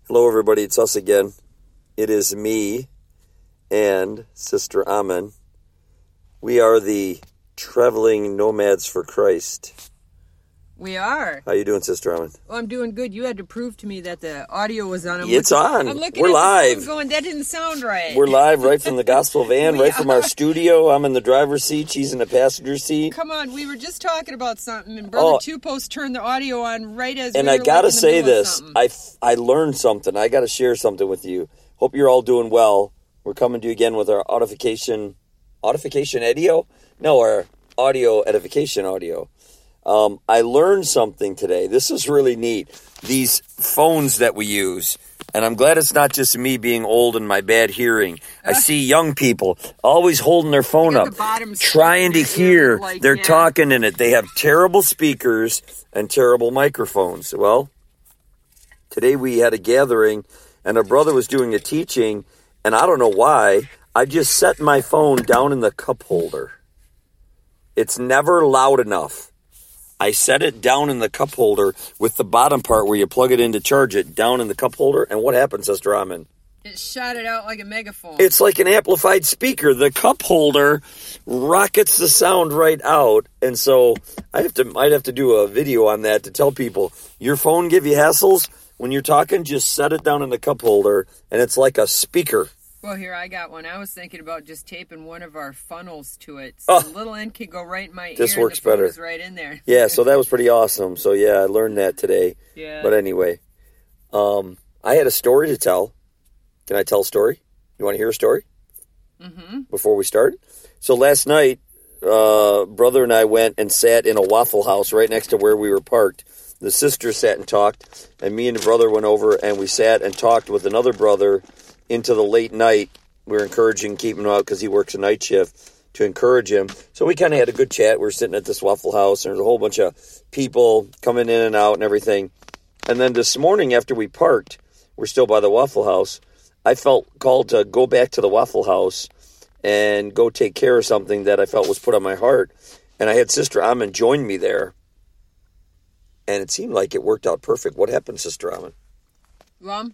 Hello, everybody. It's us again. It is me and Sister Amen. We are the traveling nomads for Christ. We are. How you doing, Sister Amen? Well, I'm doing good. You had to prove to me that the audio was on. It's on. I'm looking We're at live. The phone going, that didn't sound right. We're live right from the gospel van, right from our studio. I'm in the driver's seat. She's in the passenger seat. Come on, we were just talking about something, and Brother Two Post turned the audio on right as. And we I were gotta like in the say middle of this. something. I learned something. I gotta share something with you. Hope you're all doing well. We're coming to you again with our audification audio? No, our audio edification audio. I learned something today. This is really neat. These phones that we use, and I'm glad it's not just me being old and my bad hearing. I see young people always holding their phone up, trying to hear. They're talking in it. They have terrible speakers and terrible microphones. Well, today we had a gathering, and a brother was doing a teaching, and I don't know why, I just set my phone down in the cup holder. It's never loud enough. I set it down in the cup holder with the bottom part where you plug it in to charge it down in the cup holder. And what happens, Sister Amen? It shot it out like a megaphone. It's like an amplified speaker. The cup holder rockets the sound right out. And so might have to do a video on that to tell people, your phone give you hassles? When you're talking, just set it down in the cup holder, and it's like a speaker. Well, here, I got one. I was thinking about just taping one of our funnels to it. So the little end can go right in my ear. This works better. Is right in there. Yeah, so that was pretty awesome. So, yeah, I learned that today. Yeah. But anyway, I had a story to tell. Can I tell a story? You want to hear a story? Mm-hmm. Before we start? So last night, brother and I went and sat in a Waffle House right next to where we were parked. The sister sat and talked, and me and the brother went over, and we sat and talked with another brother into the late night. We were encouraging, keeping him out because he works a night shift, to encourage him. So we kind of had a good chat. We were sitting at this Waffle House, and there's a whole bunch of people coming in and out and everything. And then this morning after we parked, we're still by the Waffle House, I felt called to go back to the Waffle House and go take care of something that I felt was put on my heart. And I had Sister Amen join me there. And it seemed like it worked out perfect. What happened, Sister Amen? Well,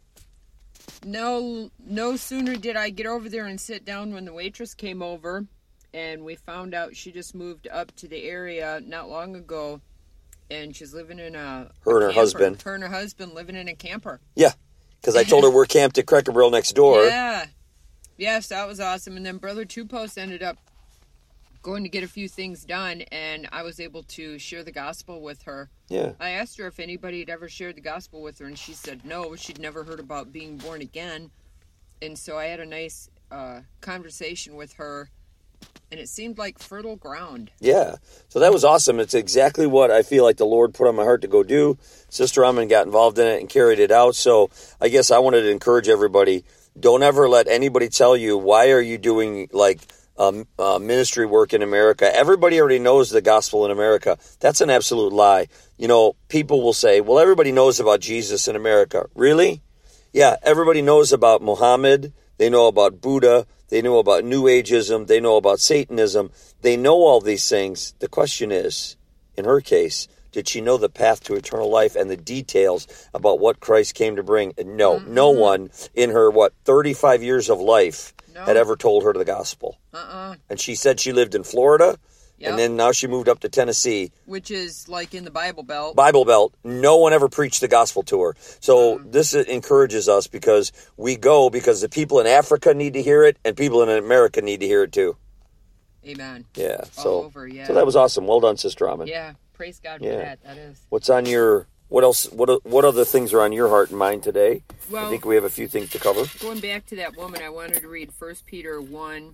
no sooner did I get over there and sit down when the waitress came over, and we found out she just moved up to the area not long ago, and she's living in a Her and her husband. Her and her husband living in a camper. Yeah, because I told her we're camped at Cracker Barrel next door. Yeah. Yes, that was awesome. And then Brother Two Post ended up going to get a few things done, and I was able to share the gospel with her. Yeah. I asked her if anybody had ever shared the gospel with her, and she said no, she'd never heard about being born again. And so I had a nice conversation with her, and it seemed like fertile ground. Yeah. So that was awesome. It's exactly what I feel like the Lord put on my heart to go do. Sister Amen got involved in it and carried it out. So I guess I wanted to encourage everybody, don't ever let anybody tell you, why are you doing ministry work in America? Everybody already knows the gospel in America. That's an absolute lie. You know, people will say, well, everybody knows about Jesus in America. Really? Yeah, everybody knows about Muhammad. They know about Buddha. They know about New Ageism. They know about Satanism. They know all these things. The question is, in her case, did she know the path to eternal life and the details about what Christ came to bring? No, no one in her, 35 years of life had ever told her the gospel. And she said she lived in Florida, and then now she moved up to Tennessee. Which is like in the Bible Belt. Bible Belt. No one ever preached the gospel to her. So this encourages us because we go because the people in Africa need to hear it, and people in America need to hear it too. Amen. Yeah. All over, yeah. So that was awesome. Well done, Sister Amen. Yeah. Praise God for that. That is. What's on your... What else? What other things are on your heart and mind today? Well, I think we have a few things to cover. Going back to that woman, I wanted to read 1 Peter 1,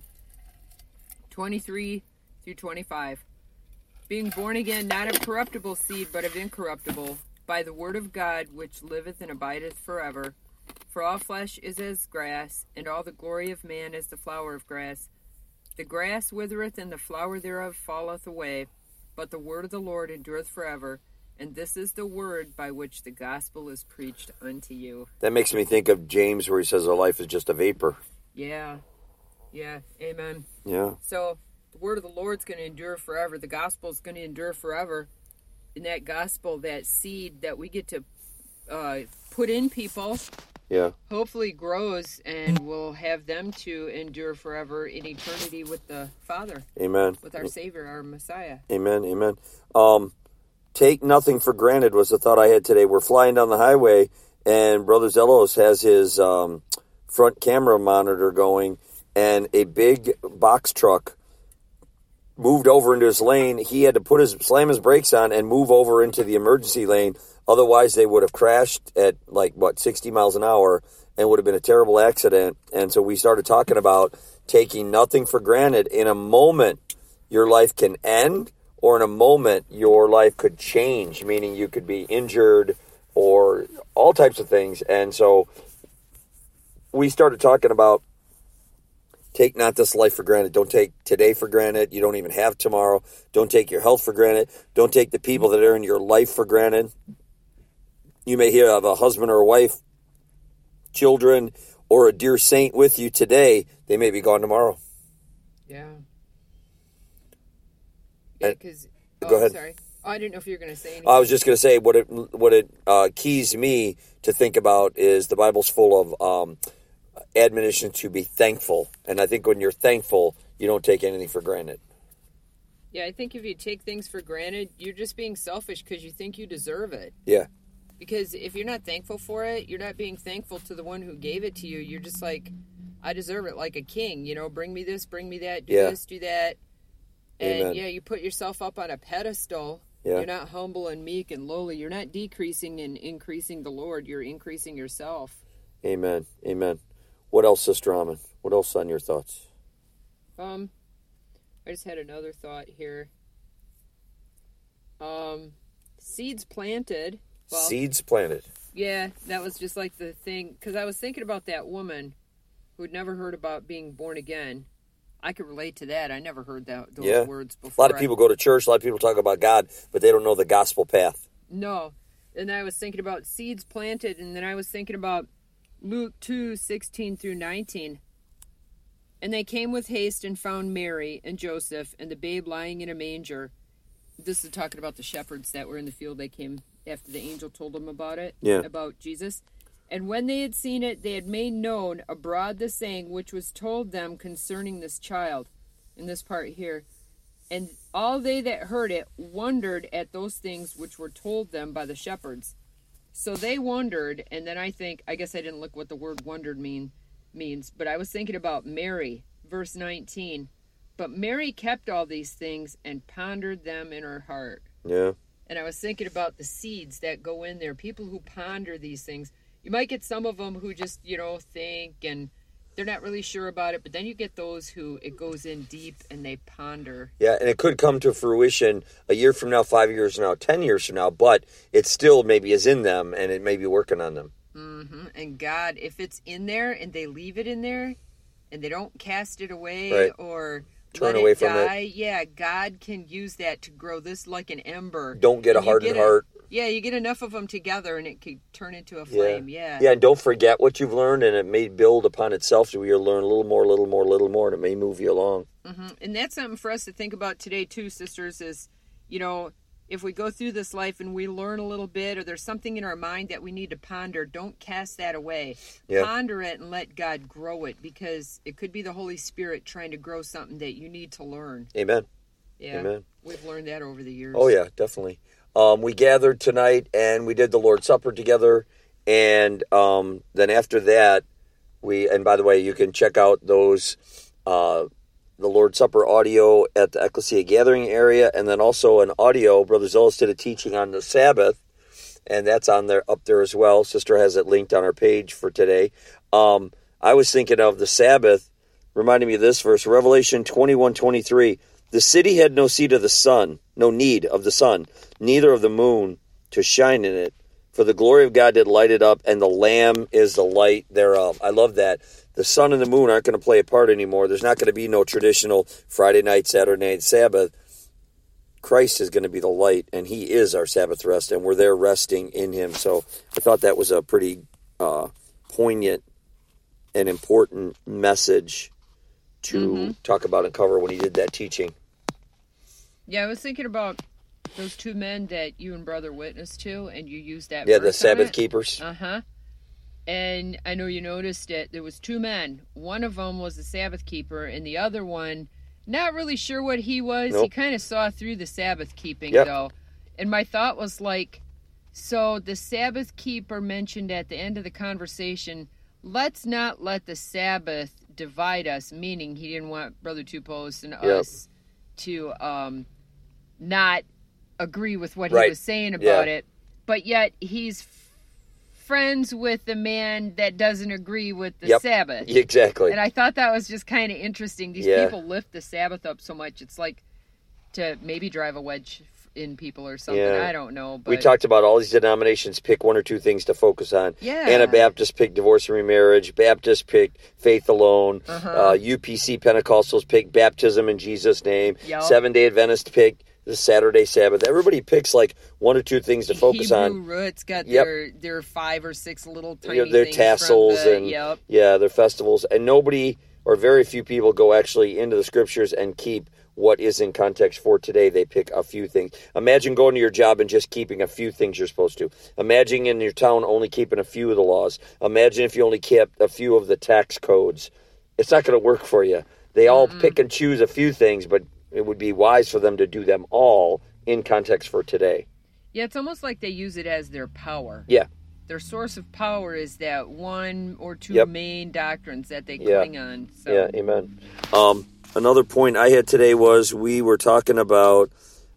23 through 25. Being born again, not of corruptible seed, but of incorruptible, by the word of God, which liveth and abideth forever. For all flesh is as grass, and all the glory of man as the flower of grass. The grass withereth, and the flower thereof falleth away, but the word of the Lord endureth forever. And this is the word by which the gospel is preached unto you. That makes me think of James where he says our life is just a vapor. Yeah. Yeah. Amen. Yeah. So the word of the Lord's going to endure forever. The gospel is going to endure forever. And that gospel, that seed that we get to put in people hopefully grows, and we'll have them to endure forever in eternity with the Father. Amen. With our Savior, our Messiah. Amen. Take nothing for granted was the thought I had today. We're flying down the highway, and Brother Zelos has his front camera monitor going, and a big box truck moved over into his lane. He had to slam his brakes on and move over into the emergency lane. Otherwise, they would have crashed at 60 miles an hour and would have been a terrible accident. And so we started talking about taking nothing for granted. In a moment, your life can end, or in a moment, your life could change, meaning you could be injured or all types of things. And so we started talking about take not this life for granted. Don't take today for granted. You don't even have tomorrow. Don't take your health for granted. Don't take the people that are in your life for granted. You may have a husband or a wife, children, or a dear saint with you today. They may be gone tomorrow. Yeah. Because go ahead. Sorry. Oh, I didn't know if you were going to say anything. I was just going to say what it keys me to think about is the Bible's full of admonition to be thankful. And I think when you're thankful, you don't take anything for granted. Yeah, I think if you take things for granted, you're just being selfish because you think you deserve it. Yeah. Because if you're not thankful for it, you're not being thankful to the one who gave it to you. You're just like, I deserve it, like a king. Bring me this, bring me that, do this, do that. And Amen. You put yourself up on a pedestal. Yeah. You're not humble and meek and lowly. You're not decreasing and increasing the Lord. You're increasing yourself. Amen. What else, Sister Amin? What else on your thoughts? I just had another thought here. Seeds planted. Well, Seeds planted. Yeah, that was just like the thing. Because I was thinking about that woman who'd never heard about being born again. I could relate to that. I never heard those words before. A lot of people go to church. A lot of people talk about God, but they don't know the gospel path. No. And I was thinking about seeds planted, and then I was thinking about Luke 2:16 through 19. And they came with haste and found Mary and Joseph and the babe lying in a manger. This is talking about the shepherds that were in the field. They came after the angel told them about it, about Jesus. And when they had seen it, they had made known abroad the saying which was told them concerning this child. In this part here. And all they that heard it wondered at those things which were told them by the shepherds. So they wondered, and then I guess I didn't look what the word wondered means, but I was thinking about Mary, verse 19. But Mary kept all these things and pondered them in her heart. Yeah. And I was thinking about the seeds that go in there, people who ponder these things. You might get some of them who just, think and they're not really sure about it. But then you get those who it goes in deep and they ponder. Yeah, and it could come to fruition a year from now, 5 years from now, 10 years from now. But it still maybe is in them and it may be working on them. Mm-hmm. And God, if it's in there and they leave it in there and they don't cast it away or turn away from it. Yeah, God can use that to grow this like an ember. Don't get a hardened heart. Yeah, you get enough of them together and it could turn into a flame. Yeah, and don't forget what you've learned, and it may build upon itself. So you'll learn a little more, and it may move you along. Mm-hmm. And that's something for us to think about today too, sisters, is, if we go through this life and we learn a little bit, or there's something in our mind that we need to ponder, don't cast that away. Yeah. Ponder it and let God grow it, because it could be the Holy Spirit trying to grow something that you need to learn. Amen. Yeah. Amen. We've learned that over the years. Oh, yeah, definitely. We gathered tonight and we did the Lord's Supper together. And then after that, and by the way, you can check out those, the Lord's Supper audio at the Ecclesia Gathering area. And then also an audio, Brother Zelos did a teaching on the Sabbath. And that's up there as well. Sister has it linked on our page for today. I was thinking of the Sabbath, reminding me of this verse, Revelation 21:23. The city had no need of the sun, neither of the moon to shine in it. For the glory of God did light it up, and the Lamb is the light thereof. I love that. The sun and the moon aren't going to play a part anymore. There's not going to be no traditional Friday night, Saturday night, Sabbath. Christ is going to be the light, and he is our Sabbath rest, and we're there resting in him. So I thought that was a pretty poignant and important message to talk about and cover when he did that teaching. Yeah, I was thinking about those two men that you and Brother witnessed to, and you used that Yeah, verse the Sabbath on it. keepers. Uh-huh. And I know you noticed it. There was 2 men. One of them was the Sabbath keeper, and the other one, not really sure what he was. Nope. He kind of saw through the Sabbath keeping, Yep. though. And my thought was like, so the Sabbath keeper mentioned at the end of the conversation, let's not let the Sabbath divide us, meaning he didn't want Brother Two Posts and us to not agree with what he was saying about it. But yet he's friends with the man that doesn't agree with the Sabbath. Exactly. And I thought that was just kind of interesting. These people lift the Sabbath up so much. It's like to maybe drive a wedge in people or something. I don't know. But we talked about all these denominations pick 1 or 2 things to focus on. Yeah. Anabaptists pick divorce and remarriage. Baptists pick faith alone. UPC Pentecostals pick baptism in Jesus' name. Yep. Seventh-day Adventists pick the Saturday Sabbath. Everybody picks like 1 or 2 things to focus on. Hebrew Roots got their 5 or 6 little tiny their things tassels from the, and their festivals. And nobody or very few people go actually into the scriptures and keep what is in context for today. They pick a few things. Imagine going to your job and just keeping a few things you're supposed to. Imagine in your town only keeping a few of the laws. Imagine if you only kept a few of the tax codes. It's not going to work for you. They all pick and choose a few things, but it would be wise for them to do them all in context for today. Yeah, it's almost like they use it as their power. Yeah. Their source of power is that 1 or 2 main doctrines that they cling on. So. Yeah, amen. Another point I had today was we were talking about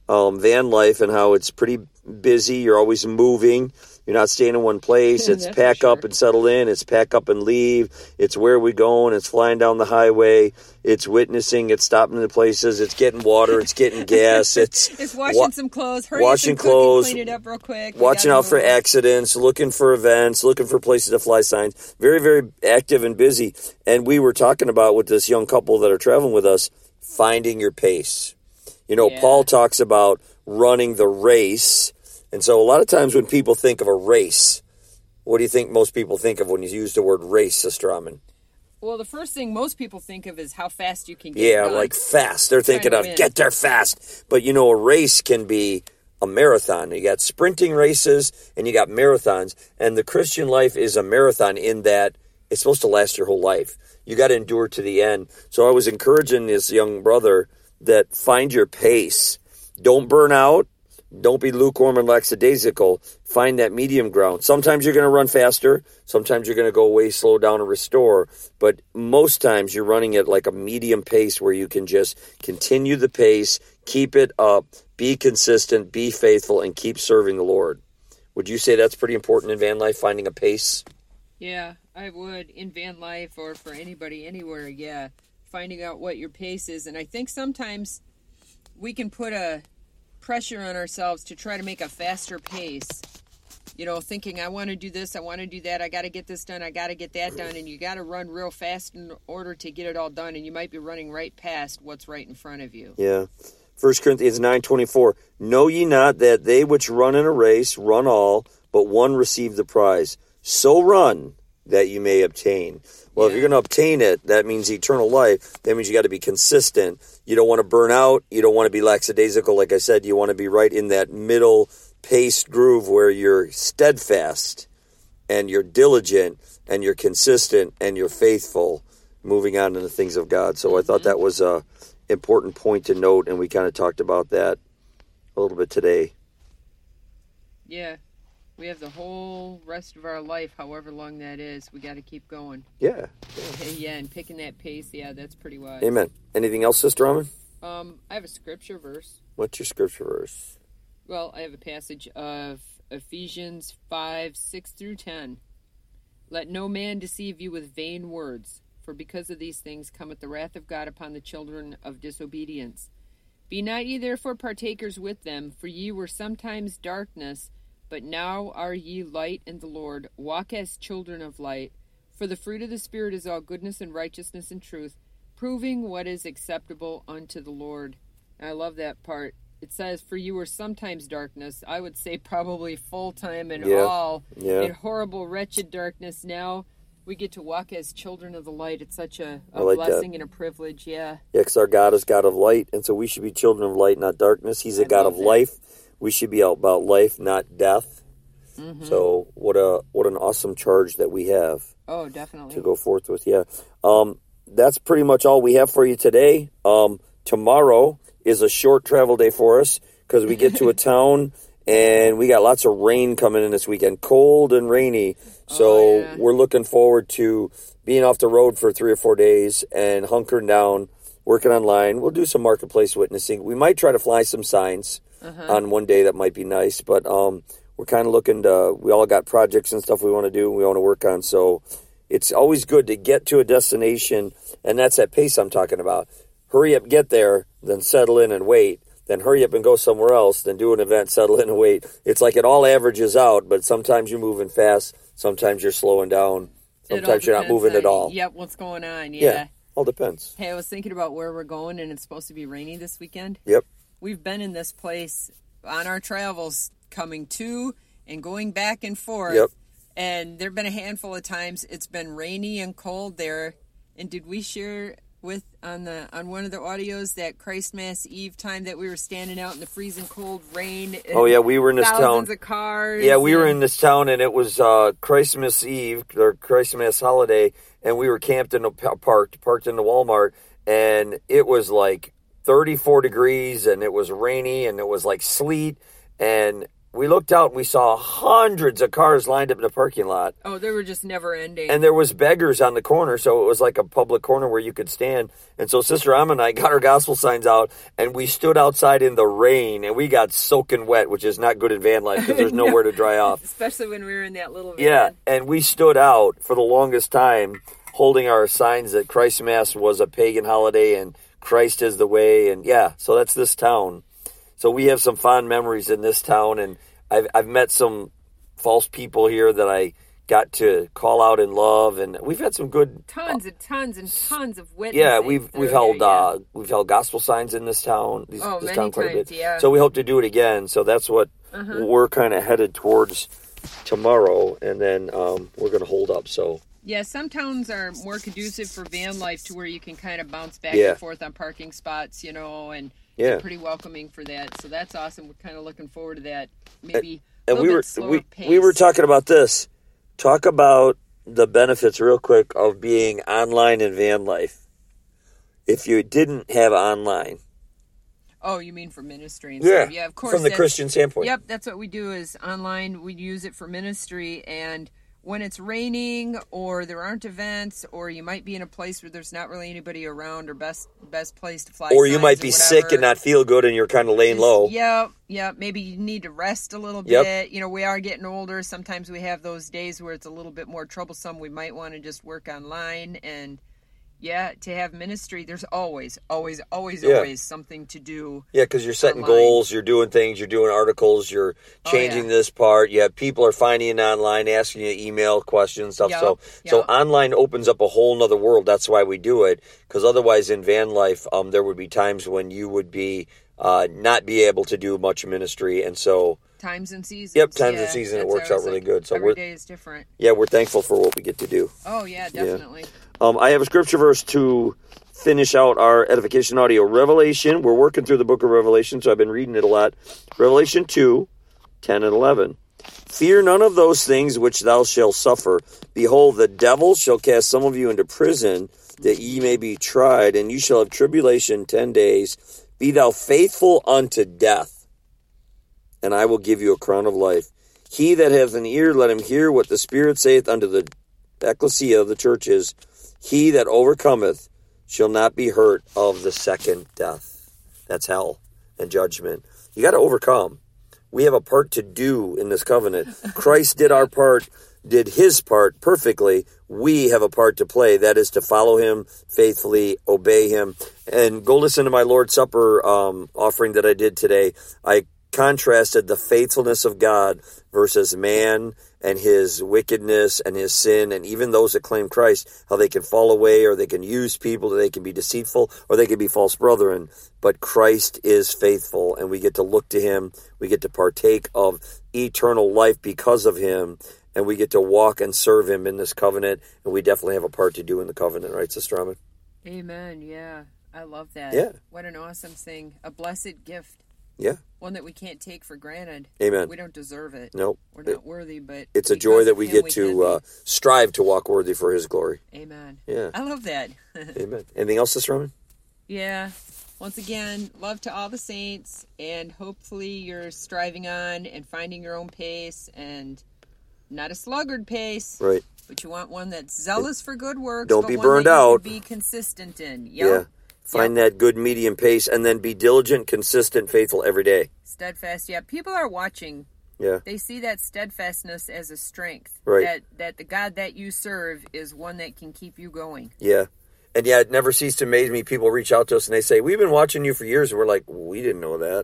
van life and how it's pretty busy. You're always moving. You're not staying in one place. It's pack up and settle in. It's pack up and leave. It's where we going. It's flying down the highway. It's witnessing. It's stopping in places. It's getting water. It's getting gas. It's washing some clothes. Hurry washing up and clothes. Clean it up real quick. Watching out for accidents. Looking for events. Looking for places to fly signs. Very, very active and busy. And we were talking about with this young couple that are traveling with us, finding your pace. You know, Paul talks about running the race. And so a lot of times when people think of a race, what do you think most people think of when you use the word race, Sister Amin? Well, the first thing most people think of is how fast you can get done. Like fast. They're thinking of get there fast. But, you know, a race can be a marathon. You got sprinting races and you got marathons. And the Christian life is a marathon in that it's supposed to last your whole life. You got to endure to the end. So I was encouraging this young brother that find your pace. Don't burn out. Don't be lukewarm and lackadaisical. Find that medium ground. Sometimes you're going to run faster. Sometimes you're going to go way slow down and restore. But most times you're running at like a medium pace where you can just continue the pace, keep it up, be consistent, be faithful, and keep serving the Lord. Would you say that's pretty important in van life, finding a pace? Yeah, I would. In van life or for anybody, anywhere, finding out what your pace is. And I think sometimes we can put a pressure on ourselves to try to make a faster pace, you know, thinking I want to do this, I want to do that, I got to get this done, I got to get that done, and you got to run real fast in order to get it all done, and you might be running right past what's right in front of you. 1 Corinthians 9:24, know ye not that they which run in a race run all, but one receive the prize. So run that you may obtain. Well, if you're going to obtain it, that means eternal life. That means you got to be consistent. You don't want to burn out. You don't want to be lackadaisical. Like I said, you want to be right in that middle paced groove where you're steadfast and you're diligent and you're consistent and you're faithful moving on in the things of God. So I thought that was a important point to note, and we kind of talked about that a little bit today. Yeah. We have the whole rest of our life, however long that is. We got to keep going. Yeah. And picking that pace, that's pretty wise. Amen. Anything else, Sister Amin? I have a scripture verse. What's your scripture verse? Well, I have a passage of Ephesians 5:6-10. Let no man deceive you with vain words, for because of these things cometh the wrath of God upon the children of disobedience. Be not ye therefore partakers with them, for ye were sometimes darkness, but now are ye light in the Lord. Walk as children of light. For the fruit of the Spirit is all goodness and righteousness and truth, proving what is acceptable unto the Lord. And I love that part. It says, for you were sometimes darkness. I would say probably full-time and all in horrible, wretched darkness. Now we get to walk as children of the light. It's such a blessing and a privilege, Yeah, because our God is God of light, and so we should be children of light, not darkness. He's a God of life. We should be about life, not death. Mm-hmm. So what an awesome charge that we have. Oh, definitely. To go forth with, yeah. That's pretty much all we have for you today. Tomorrow is a short travel day for us because we get to a town and we got lots of rain coming in this weekend, cold and rainy. So we're looking forward to being off the road for 3 or 4 days and hunkering down, working online. We'll do some marketplace witnessing. We might try to fly some signs on one day. That might be nice, but we're kind of looking to, we all got projects and stuff we want to do and we want to work on. So it's always good to get to a destination, and that's that pace I'm talking about. Hurry up, get there, then settle in and wait. Then hurry up and go somewhere else, then do an event, settle in and wait. It's like it all averages out, but sometimes you're moving fast, sometimes you're slowing down, sometimes you're not moving at all. Yep, what's going on, yeah. All depends. Hey, I was thinking about where we're going, and it's supposed to be rainy this weekend. Yep. We've been in this place on our travels, coming to and going back and forth. Yep. And there have been a handful of times it's been rainy and cold there. And did we share with on one of the audios that Christmas Eve time that we were standing out in the freezing cold rain? Oh yeah, we were in this town. Thousands of cars. Yeah, we were in this town, and it was Christmas Eve or Christmas holiday, and we were camped in parked in the Walmart, and it was like 34 degrees, and it was rainy, and it was like sleet, and we looked out and we saw hundreds of cars lined up in the parking lot. Oh, they were just never ending. And there was beggars on the corner, so it was like a public corner where you could stand. And so Sister Amma and I got our gospel signs out, and we stood outside in the rain, and we got soaking wet, which is not good in van life because there's nowhere to dry off. Especially when we were in that little van. Yeah, and we stood out for the longest time holding our signs that Christmas was a pagan holiday and Christ is the way. And yeah, so that's this town. So we have some fond memories in this town, and I've met some false people here that I got to call out in love, and we've had some good tons of witnesses. Yeah, we've held gospel signs in this town. This town quite times, a bit. Yeah. So we hope to do it again. So that's what we're kind of headed towards tomorrow, and then we're going to hold up. So. Yeah, some towns are more conducive for van life to where you can kind of bounce back and forth on parking spots, and they're pretty welcoming for that. So that's awesome. We're kind of looking forward to that. Maybe a little bit slower pace. We were talking about this. Talk about the benefits real quick of being online in van life. If you didn't have online. Oh, you mean for ministry and stuff? Yeah, yeah, of course. From the Christian standpoint. Yep, that's what we do is online. We use it for ministry, and when it's raining or there aren't events or you might be in a place where there's not really anybody around or best place to fly. Or you might be sick and not feel good and you're kind of laying low. Yeah. Maybe you need to rest a little bit. We are getting older. Sometimes we have those days where it's a little bit more troublesome. We might want to just work online and to have ministry, there's always something to do. Yeah, because you're setting goals, you're doing things, you're doing articles, you're changing this part. You have people are finding you online, asking you email questions, stuff. So online opens up a whole nother world. That's why we do it. Because otherwise, in van life, there would be times when you would be not be able to do much ministry, and so. Times and seasons. Yep, times and seasons. It works out really good. So every day is different. Yeah, we're thankful for what we get to do. Oh yeah, definitely. I have a scripture verse to finish out our edification audio. Revelation. We're working through the book of Revelation, so I've been reading it a lot. Revelation 2:10 and 11. Fear none of those things which thou shalt suffer. Behold, the devil shall cast some of you into prison, that ye may be tried, and you shall have tribulation 10 days. Be thou faithful unto death, and I will give you a crown of life. He that hath an ear, let him hear what the Spirit saith unto the ecclesia of the churches. He that overcometh shall not be hurt of the second death. That's hell and judgment. You got to overcome. We have a part to do in this covenant. Christ did his part perfectly. We have a part to play. That is to follow him faithfully, obey him. And go listen to my Lord's Supper offering that I did today. I contrasted the faithfulness of God versus man and his wickedness and his sin, and even those that claim Christ, how they can fall away, or they can use people, or they can be deceitful, or they can be false brethren. But Christ is faithful, and we get to look to him. We get to partake of eternal life because of him, and we get to walk and serve him in this covenant, and we definitely have a part to do in the covenant, right, Sister Ahmed? Amen, yeah. I love that. Yeah. What an awesome thing. A blessed gift. Yeah. One that we can't take for granted. Amen. We don't deserve it. Nope. We're not worthy, but it's a because joy that of we him, get can to strive to walk worthy for his glory. be. Amen. Yeah. I love that. Amen. Anything else, Sister Roman? Yeah. Once again, love to all the saints, and hopefully you're striving on and finding your own pace, and not a sluggard pace. Right. But you want one that's zealous for good works. Don't but be one burned that you out. can be consistent in. Yep. Yeah. Find that good medium pace, and then be diligent, consistent, faithful every day. Steadfast. Yeah. People are watching. Yeah. They see that steadfastness as a strength. Right. That the God that you serve is one that can keep you going. Yeah. And yeah, it never ceased to amaze me. People reach out to us and they say, we've been watching you for years. And we're like, we didn't know that.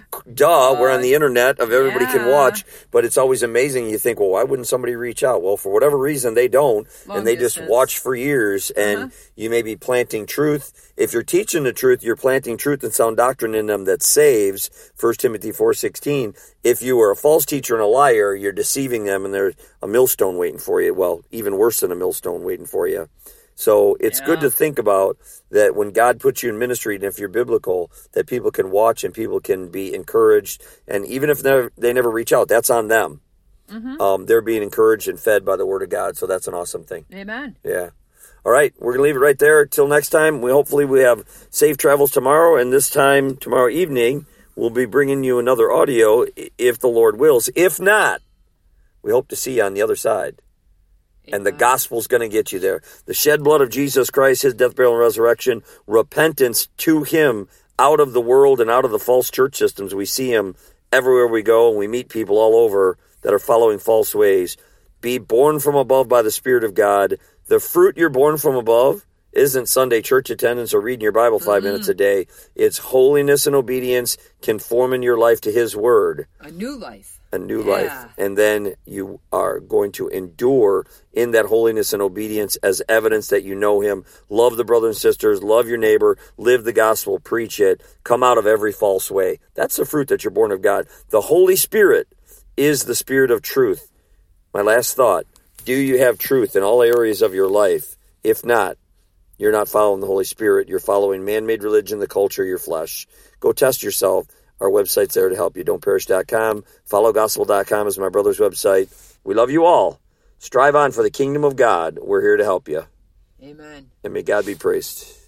Duh, we're on the internet of everybody can watch, but it's always amazing. You think, well, why wouldn't somebody reach out? Well, for whatever reason, they don't, and they just watch for years, and you may be planting truth. If you're teaching the truth, you're planting truth and sound doctrine in them that saves, 1 Timothy 4:16. If you are a false teacher and a liar, you're deceiving them, and there's a millstone waiting for you. Well, even worse than a millstone waiting for you. So it's good to think about that when God puts you in ministry, and if you're biblical, that people can watch and people can be encouraged. And even if they never reach out, that's on them. They're being encouraged and fed by the Word of God. So that's an awesome thing. Amen. Yeah. All right. We're going to leave it right there. Till next time, hopefully we have safe travels tomorrow. And this time, tomorrow evening, we'll be bringing you another audio if the Lord wills. If not, we hope to see you on the other side. And the gospel's going to get you there. The shed blood of Jesus Christ, his death, burial, and resurrection, repentance to him out of the world and out of the false church systems. We see him everywhere we go, and we meet people all over that are following false ways. Be born from above by the Spirit of God. The fruit you're born from above isn't Sunday church attendance or reading your Bible 5 minutes a day. It's holiness and obedience, conforming your life to his word. A new life. A new life. And then you are going to endure in that holiness and obedience as evidence that you know him. Love the brothers and sisters. Love your neighbor. Live the gospel. Preach it. Come out of every false way. That's the fruit that you're born of God. The Holy Spirit is the Spirit of truth. My last thought. Do you have truth in all areas of your life? If not, you're not following the Holy Spirit. You're following man-made religion, the culture, your flesh. Go test yourself. Our website's there to help you. Don'tPerish.com. FollowGospel.com is my brother's website. We love you all. Strive on for the kingdom of God. We're here to help you. Amen. And may God be praised.